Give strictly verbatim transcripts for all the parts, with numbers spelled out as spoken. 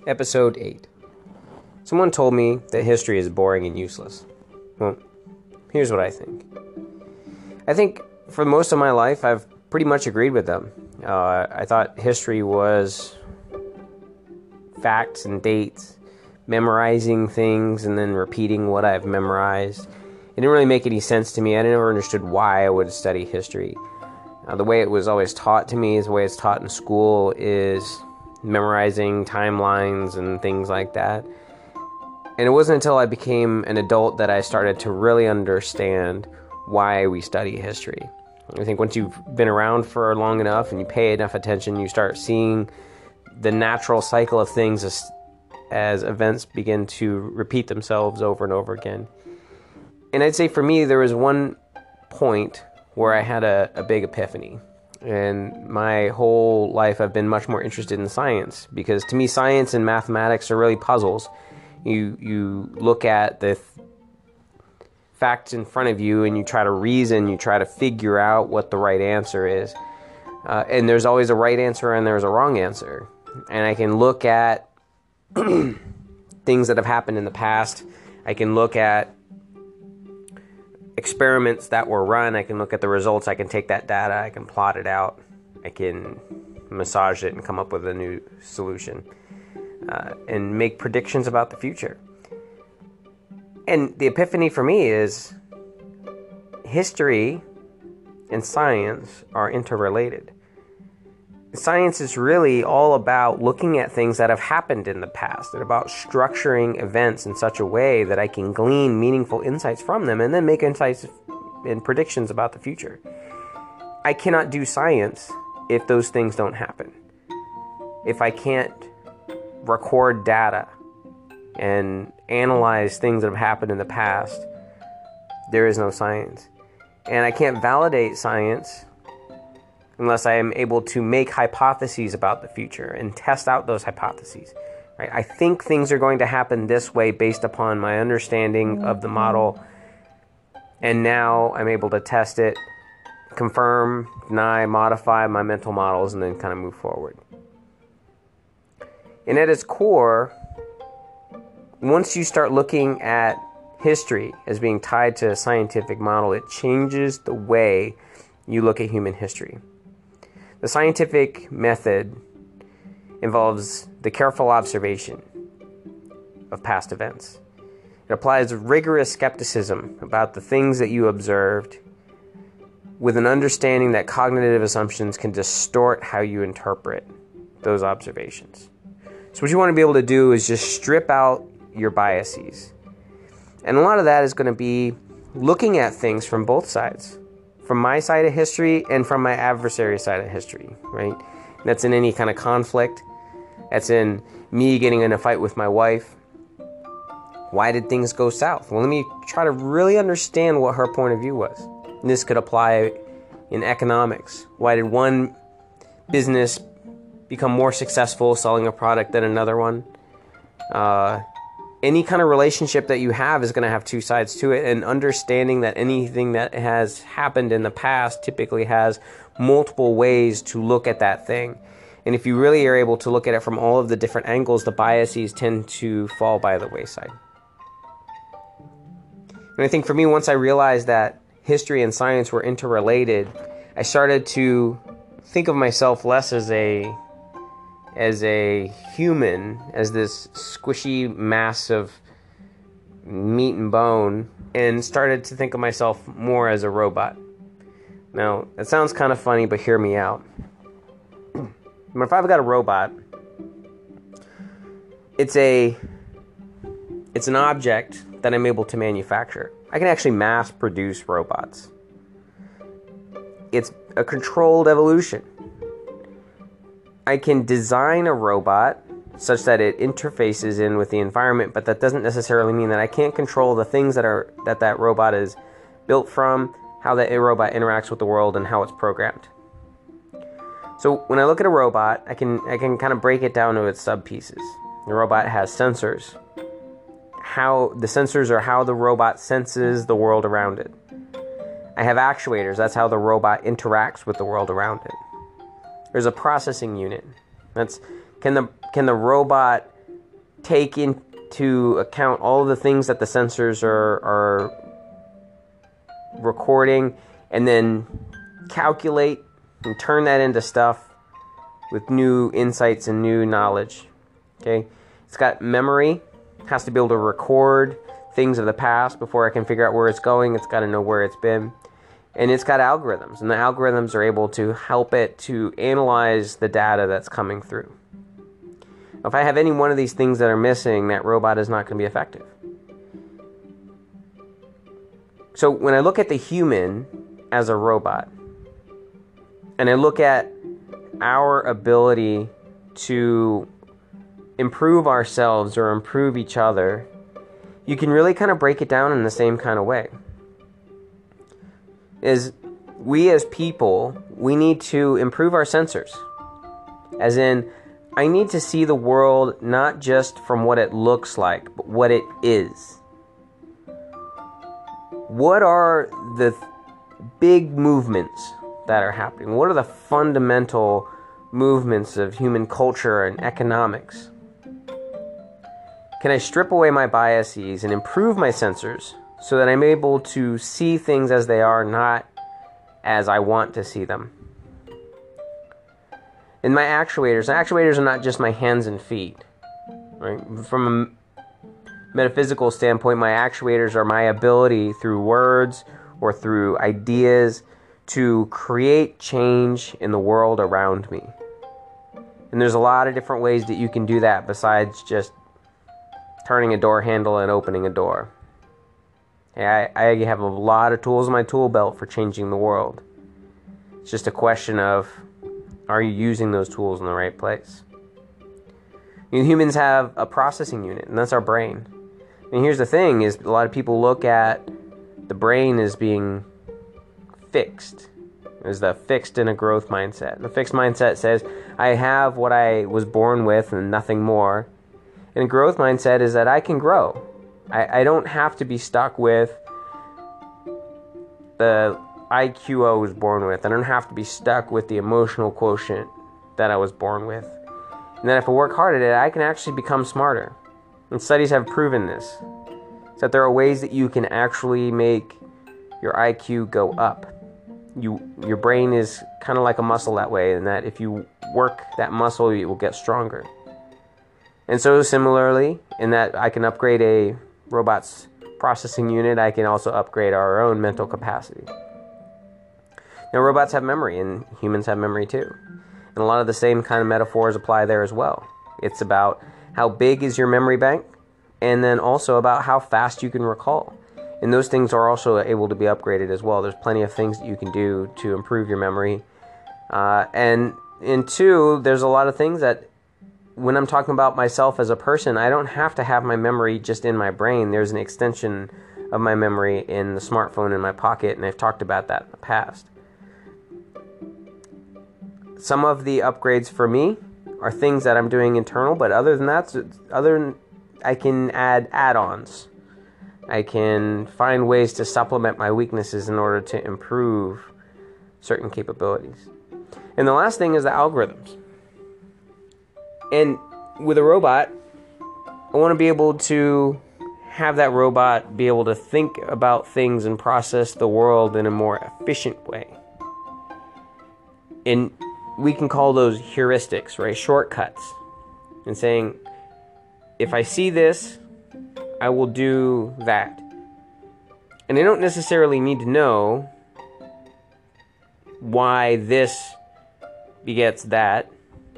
Episode eight. Someone told me that history is boring and useless. Well, here's what I think. I think for most of my life, I've pretty much agreed with them. Uh, I thought history was facts and dates, memorizing things and then repeating what I've memorized. It didn't really make any sense to me. I never understood why I would study history. Uh, the way it was always taught to me, is the way it's taught in school, is memorizing timelines and things like that. And it wasn't until I became an adult that I started to really understand why we study history. I think once you've been around for long enough and you pay enough attention, you start seeing the natural cycle of things as, as events begin to repeat themselves over and over again. And I'd say for me, there was one point where I had a, a big epiphany. And my whole life I've been much more interested in science, because to me science and mathematics are really puzzles. You you look at the th- facts in front of you and you try to reason, you try to figure out what the right answer is. Uh, and there's always a right answer and there's a wrong answer. And I can look at things that have happened in the past. I can look at experiments that were run. I can look at the results. I can take that data. I can plot it out. I can massage it and come up with a new solution uh, and make predictions about the future. And the epiphany for me is history and science are interrelated. Science is really all about looking at things that have happened in the past and about structuring events in such a way that I can glean meaningful insights from them and then make insights and predictions about the future. I cannot do science if those things don't happen. If I can't record data and analyze things that have happened in the past, there is no science. And I can't validate science unless I am able to make hypotheses about the future and test out those hypotheses. Right? I think things are going to happen this way based upon my understanding of the model, and now I'm able to test it, confirm, deny, modify my mental models, and then kind of move forward. And at its core, once you start looking at history as being tied to a scientific model, it changes the way you look at human history. The scientific method involves the careful observation of past events. It applies rigorous skepticism about the things that you observed, with an understanding that cognitive assumptions can distort how you interpret those observations. So what you want to be able to do is just strip out your biases. And a lot of that is going to be looking at things from both sides. From my side of history and from my adversary side of history, right? And that's in any kind of conflict. That's in me getting in a fight with my wife. Why did things go south? Well, let me try to really understand what her point of view was. And this could apply in economics. Why did one business become more successful selling a product than another one? Uh, any kind of relationship that you have is going to have two sides to it, and understanding that anything that has happened in the past typically has multiple ways to look at that thing. And if you really are able to look at it from all of the different angles, the biases tend to fall by the wayside. And I think for me, once I realized that history and science were interrelated, I started to think of myself less as a as a human, as this squishy mass of meat and bone, and started to think of myself more as a robot. Now, that sounds kind of funny, but hear me out. If I've got a robot, it's a it's an object that I'm able to manufacture. I can actually mass produce robots. It's a controlled evolution. I can design a robot such that it interfaces in with the environment, but that doesn't necessarily mean that I can't control the things that are that that robot is built from, how that robot interacts with the world, and how it's programmed. So when I look at a robot, I can I can kind of break it down to its sub pieces. The robot has sensors. How the sensors are how the robot senses the world around it. I have actuators. That's how the robot interacts with the world around it. There's a processing unit. That's can the can the robot take into account all of the things that the sensors are, are recording, and then calculate and turn that into stuff with new insights and new knowledge. Okay, it's got memory, has to be able to record things of the past before I can figure out where it's going. It's got to know where it's been. And it's got algorithms, and the algorithms are able to help it to analyze the data that's coming through. If I have any one of these things that are missing, that robot is not going to be effective. So when I look at the human as a robot, and I look at our ability to improve ourselves or improve each other, you can really kind of break it down in the same kind of way. Is we as people, we need to improve our sensors. As in, I need to see the world not just from what it looks like, but what it is. What are the th- big movements that are happening? What are the fundamental movements of human culture and economics? Can I strip away my biases and improve my sensors so that I'm able to see things as they are, not as I want to see them? And my actuators, actuators are not just my hands and feet. Right? From a metaphysical standpoint, my actuators are my ability through words or through ideas to create change in the world around me. And there's a lot of different ways that you can do that besides just turning a door handle and opening a door. I, I have a lot of tools in my tool belt for changing the world. It's just a question of, are you using those tools in the right place? You know, humans have a processing unit, and that's our brain. And here's the thing, is a lot of people look at the brain as being fixed. Is the fixed in a growth mindset. The fixed mindset says, I have what I was born with and nothing more. And a growth mindset is that I can grow. I, I don't have to be stuck with the I Q I was born with. I don't have to be stuck with the emotional quotient that I was born with. And then if I work hard at it, I can actually become smarter. And studies have proven this. So that there are ways that you can actually make your I Q go up. You, your brain is kind of like a muscle that way, and that if you work that muscle, it will get stronger. And so similarly, in that I can upgrade a robot's processing unit, I can also upgrade our own mental capacity. Now, robots have memory, and humans have memory too. And a lot of the same kind of metaphors apply there as well. It's about how big is your memory bank, and then also about how fast you can recall. And those things are also able to be upgraded as well. There's plenty of things that you can do to improve your memory. Uh, and in two, there's a lot of things that when I'm talking about myself as a person, I don't have to have my memory just in my brain. There's an extension of my memory in the smartphone in my pocket, and I've talked about that in the past. Some of the upgrades for me are things that I'm doing internal, but other than that, other than I can add add-ons. I can find ways to supplement my weaknesses in order to improve certain capabilities. And the last thing is the algorithms. And with a robot, I want to be able to have that robot be able to think about things and process the world in a more efficient way. And we can call those heuristics, right? Shortcuts. And saying, if I see this, I will do that. And I don't necessarily need to know why this begets that.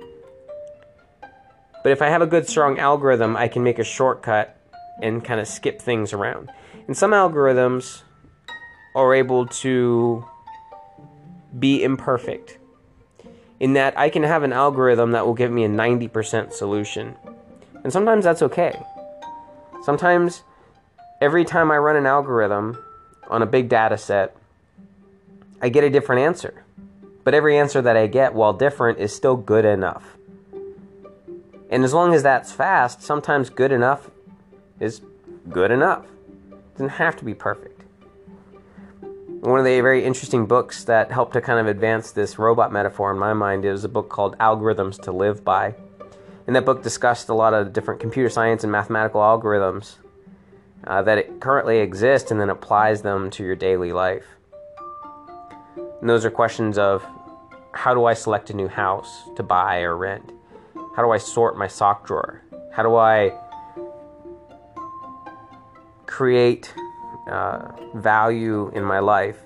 But if I have a good, strong algorithm, I can make a shortcut and kind of skip things around. And some algorithms are able to be imperfect, in that I can have an algorithm that will give me a ninety percent solution. And sometimes that's okay. Sometimes, every time I run an algorithm on a big data set, I get a different answer. But every answer that I get, while different, is still good enough. And as long as that's fast, sometimes good enough is good enough. It doesn't have to be perfect. One of the very interesting books that helped to kind of advance this robot metaphor in my mind is a book called Algorithms to Live By. And that book discussed a lot of different computer science and mathematical algorithms uh, that it currently exist, and then applies them to your daily life. And those are questions of, how do I select a new house to buy or rent? How do I sort my sock drawer? How do I create uh, value in my life?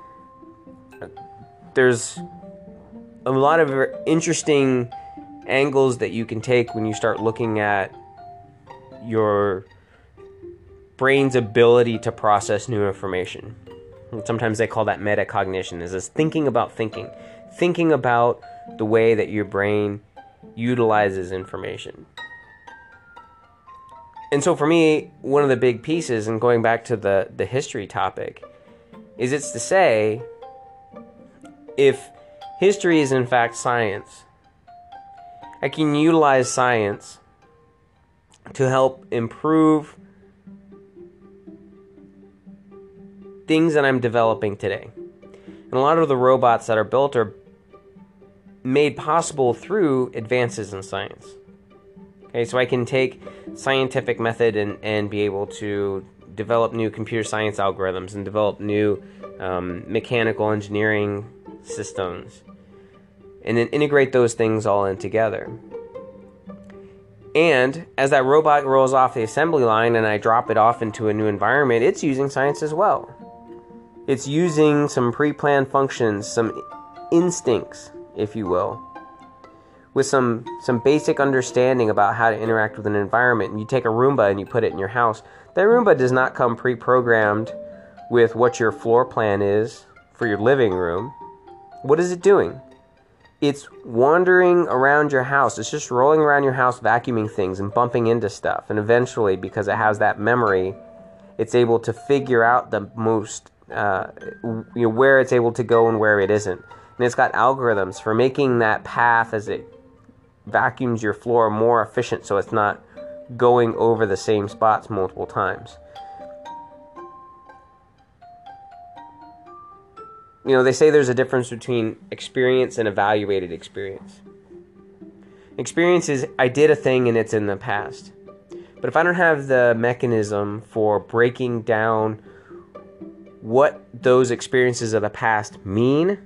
There's a lot of interesting angles that you can take when you start looking at your brain's ability to process new information. And sometimes they call that metacognition. Is this thinking about thinking, thinking about the way that your brain utilizes information. And so for me, one of the big pieces, and going back to the, the history topic, is it's to say, if history is in fact science, I can utilize science to help improve things that I'm developing today. And a lot of the robots that are built are made possible through advances in science. Okay, so I can take scientific method and, and be able to develop new computer science algorithms and develop new um, mechanical engineering systems, and then integrate those things all in together. And as that robot rolls off the assembly line and I drop it off into a new environment, it's using science as well. It's using some pre-planned functions, some instincts, if you will, with some some basic understanding about how to interact with an environment. And you take a Roomba and you put it in your house. That Roomba does not come pre-programmed with what your floor plan is for your living room. What is it doing? It's wandering around your house. It's just rolling around your house, vacuuming things and bumping into stuff. And eventually, because it has that memory, it's able to figure out the most, uh, you know, where it's able to go and where it isn't. And it's got algorithms for making that path as it vacuums your floor more efficient, so it's not going over the same spots multiple times. You know, they say there's a difference between experience and evaluated experience. Experience is, I did a thing and it's in the past. But if I don't have the mechanism for breaking down what those experiences of the past mean,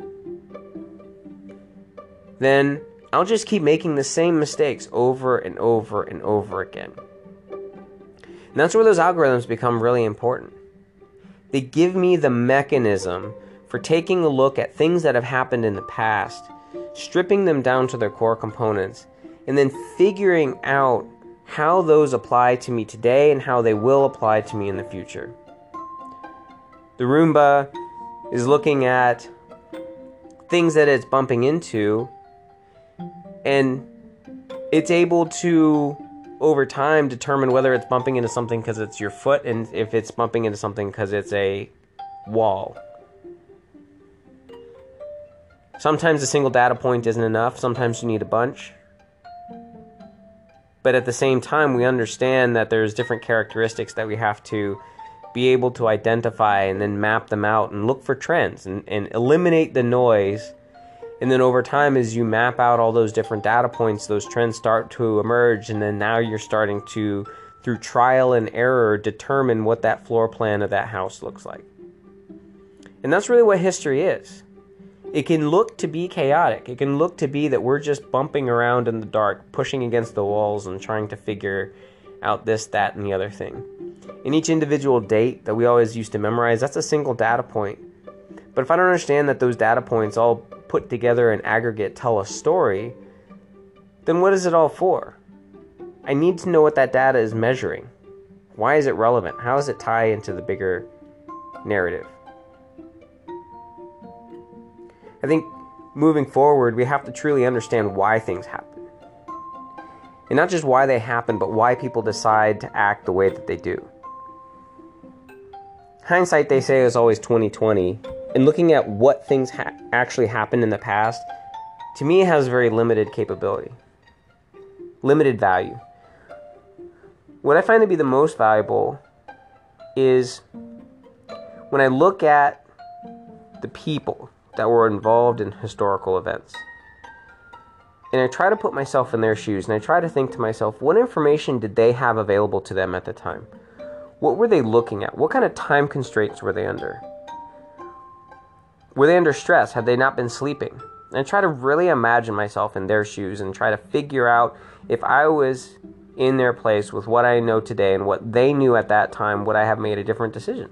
then I'll just keep making the same mistakes over and over and over again. And that's where those algorithms become really important. They give me the mechanism for taking a look at things that have happened in the past, stripping them down to their core components, and then figuring out how those apply to me today and how they will apply to me in the future. The Roomba is looking at things that it's bumping into, and it's able to, over time, determine whether it's bumping into something because it's your foot, and if it's bumping into something because it's a wall. Sometimes a single data point isn't enough. Sometimes you need a bunch. But at the same time, we understand that there's different characteristics that we have to be able to identify and then map them out and look for trends and, and eliminate the noise. And then over time, as you map out all those different data points, those trends start to emerge. And then now you're starting to, through trial and error, determine what that floor plan of that house looks like. And that's really what history is. It can look to be chaotic. It can look to be that we're just bumping around in the dark, pushing against the walls and trying to figure out this, that, and the other thing. And each individual date that we always used to memorize, that's a single data point. But if I don't understand that those data points all put together in aggregate tell a story, then what is it all for? I need to know what that data is measuring. Why is it relevant? How does it tie into the bigger narrative? I think moving forward, we have to truly understand why things happen. And not just why they happen, but why people decide to act the way that they do. Hindsight, they say, is always twenty twenty. And looking at what things ha- actually happened in the past, to me, has very limited capability. Limited value. What I find to be the most valuable is when I look at the people that were involved in historical events. And I try to put myself in their shoes, and I try to think to myself, what information did they have available to them at the time? What were they looking at? What kind of time constraints were they under? Were they under stress? Had they not been sleeping? And I try to really imagine myself in their shoes and try to figure out if I was in their place with what I know today and what they knew at that time, would I have made a different decision?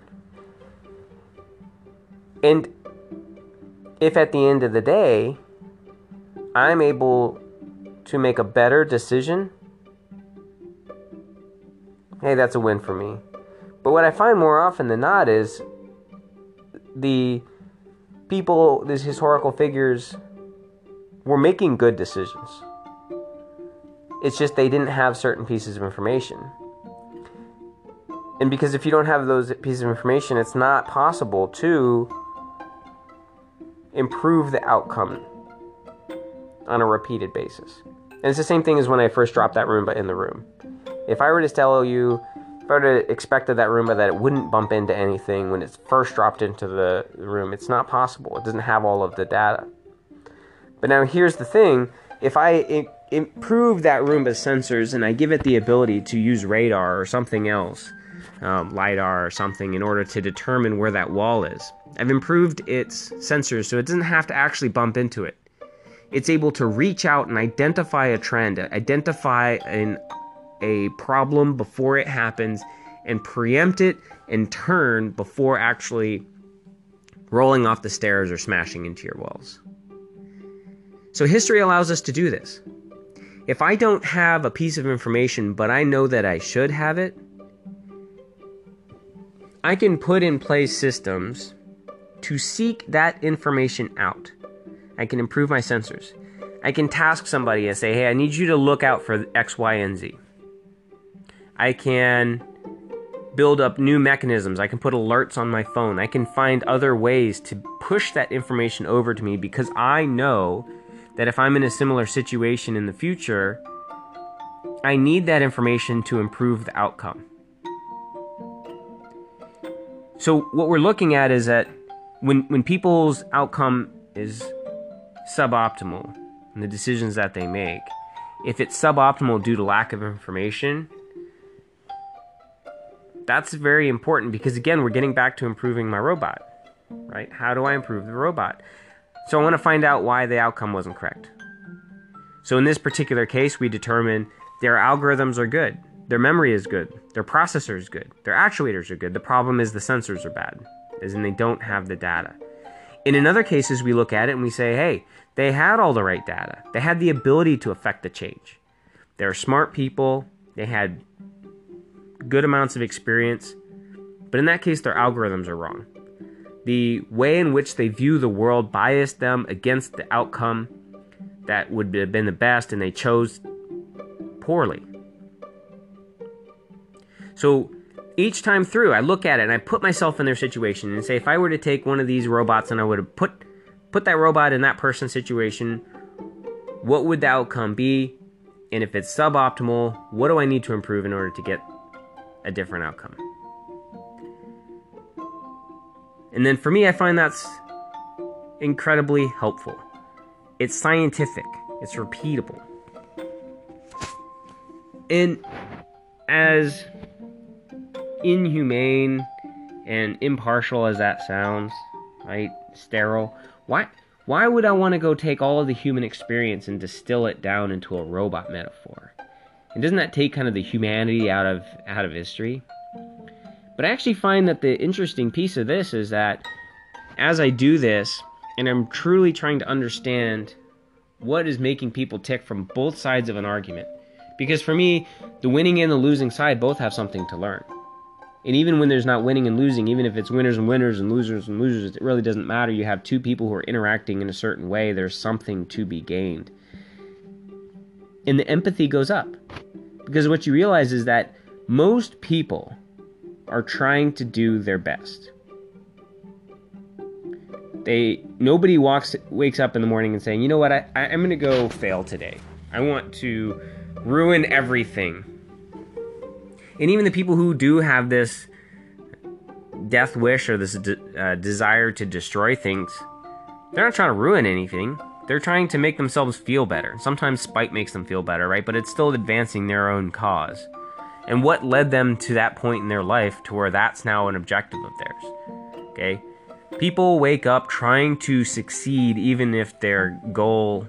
And if at the end of the day, I'm able to make a better decision, hey, that's a win for me. But what I find more often than not is the people, these historical figures, were making good decisions. It's just they didn't have certain pieces of information. And because if you don't have those pieces of information, it's not possible to improve the outcome on a repeated basis. And it's the same thing as when I first dropped that Roomba in the room. If I were to tell you, if I were to expect of that Roomba that it wouldn't bump into anything when it's first dropped into the room, it's not possible. It doesn't have all of the data. But now here's the thing. If I I- improve that Roomba's sensors and I give it the ability to use radar or something else, um, LiDAR or something, in order to determine where that wall is, I've improved its sensors so it doesn't have to actually bump into it. It's able to reach out and identify a trend, identify an, a problem before it happens, and preempt it and turn before actually rolling off the stairs or smashing into your walls. So history allows us to do this. If I don't have a piece of information, but I know that I should have it, I can put in place systems to seek that information out. I can improve my sensors. I can task somebody and say, hey, I need you to look out for X, Y, and Z. I can build up new mechanisms. I can put alerts on my phone. I can find other ways to push that information over to me because I know that if I'm in a similar situation in the future, I need that information to improve the outcome. So what we're looking at is that when when people's outcome is suboptimal in the decisions that they make, if it's suboptimal due to lack of information, that's very important because, again, we're getting back to improving my robot, right? How do I improve the robot? So I want to find out why the outcome wasn't correct. So in this particular case, we determine their algorithms are good, their memory is good, their processor is good, their actuators are good. The problem is the sensors are bad, as in they don't have the data. And in other cases, we look at it and we say, hey, they had all the right data. They had the ability to affect the change. They're smart people. They had good amounts of experience. But in that case, their algorithms are wrong. The way in which they view the world biased them against the outcome that would have been the best, and they chose poorly. So each time through, I look at it and I put myself in their situation and say, if I were to take one of these robots and I would have put put that robot in that person's situation, what would the outcome be? And if it's suboptimal, what do I need to improve in order to get a different outcome? And then for me, I find that's incredibly helpful. It's scientific. It's repeatable. And as inhumane and impartial as that sounds, right? Sterile. Why why would I want to go take all of the human experience and distill it down into a robot metaphor? And doesn't that take kind of the humanity out of out of history? But I actually find that the interesting piece of this is that as I do this, and I'm truly trying to understand what is making people tick from both sides of an argument. Because for me, the winning and the losing side both have something to learn. And even when there's not winning and losing, even if it's winners and winners and losers and losers, it really doesn't matter. You have two people who are interacting in a certain way. There's something to be gained. And the empathy goes up. Because what you realize is that most people are trying to do their best. They nobody walks wakes up in the morning and saying, you know what, I, I, I'm going to go fail today. I want to ruin everything. And even the people who do have this death wish or this de- uh, desire to destroy things, they're not trying to ruin anything. they're trying to make themselves feel better. Sometimes spite makes them feel better, right? But it's still advancing their own cause. And what led them to that point in their life to where that's now an objective of theirs? Okay? People wake up trying to succeed even if their goal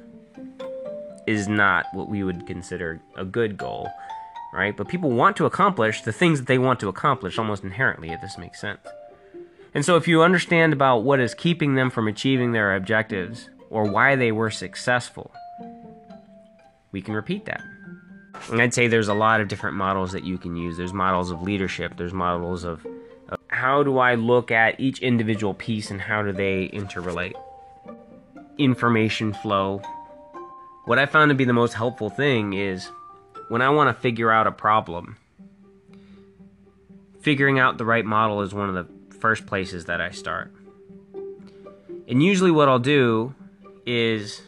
is not what we would consider a good goal, right? But people want to accomplish the things that they want to accomplish almost inherently, if this makes sense. And so if you understand about what is keeping them from achieving their objectives or why they were successful, we can repeat that. And I'd say there's a lot of different models that you can use. There's models of leadership. There's models of, of how do I look at each individual piece and how do they interrelate. Information flow. What I found to be the most helpful thing is when I want to figure out a problem, figuring out the right model is one of the first places that I start. And usually what I'll do is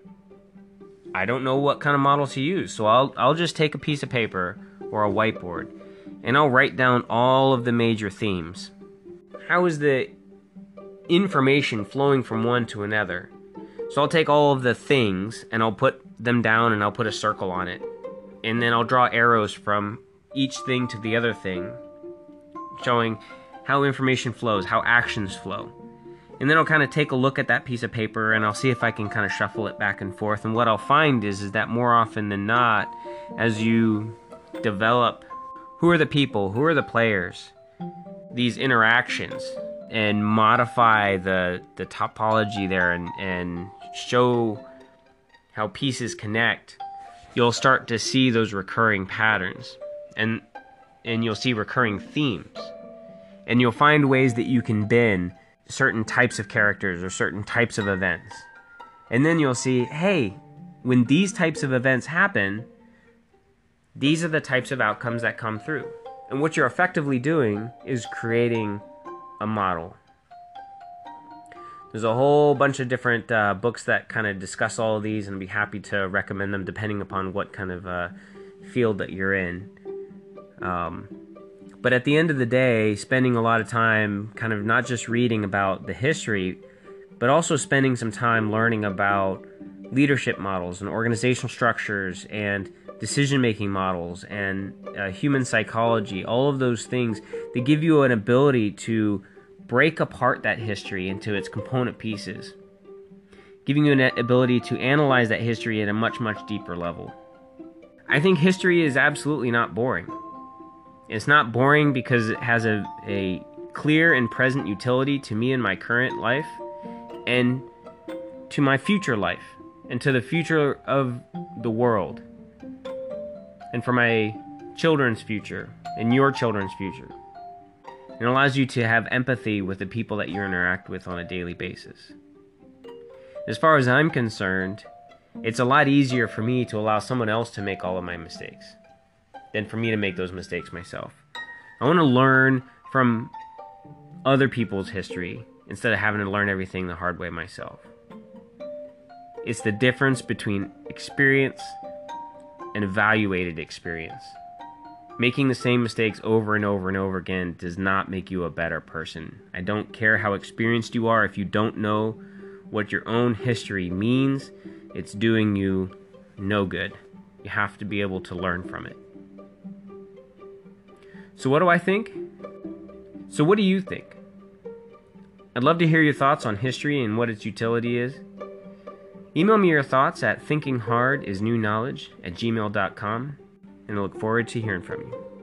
I don't know what kind of model to use, so I'll I'll just take a piece of paper or a whiteboard and I'll write down all of the major themes. How is the information flowing from one to another? So I'll take all of the things and I'll put them down and I'll put a circle on it. And then I'll draw arrows from each thing to the other thing, showing how information flows, how actions flow. And then I'll kind of take a look at that piece of paper and I'll see if I can kind of shuffle it back and forth. And what I'll find is, is that more often than not, as you develop who are the people, who are the players, these interactions, and modify the, the topology there and, and show how pieces connect, you'll start to see those recurring patterns. And, and you'll see recurring themes. And you'll find ways that you can bend certain types of characters or certain types of events. And then you'll see, hey, when these types of events happen, these are the types of outcomes that come through. And what you're effectively doing is creating a model. There's a whole bunch of different uh, books that kind of discuss all of these, and I'd be happy to recommend them depending upon what kind of uh, field that you're in. Um, But at the end of the day, spending a lot of time kind of not just reading about the history, but also spending some time learning about leadership models and organizational structures and decision-making models and uh, human psychology, all of those things, they give you an ability to break apart that history into its component pieces, giving you an ability to analyze that history at a much, much deeper level. I think history is absolutely not boring. It's not boring because it has a, a clear and present utility to me in my current life and to my future life and to the future of the world and for my children's future and your children's future. It allows you to have empathy with the people that you interact with on a daily basis. As far as I'm concerned, it's a lot easier for me to allow someone else to make all of my mistakes than for me to make those mistakes myself. I want to learn from other people's history instead of having to learn everything the hard way myself. It's the difference between experience and evaluated experience. Making the same mistakes over and over and over again does not make you a better person. I don't care how experienced you are. If you don't know what your own history means, it's doing you no good. You have to be able to learn from it. So what do I think? So what do you think? I'd love to hear your thoughts on history and what its utility is. Email me your thoughts at thinkinghardisnewknowledge at gmail dot com, and I look forward to hearing from you.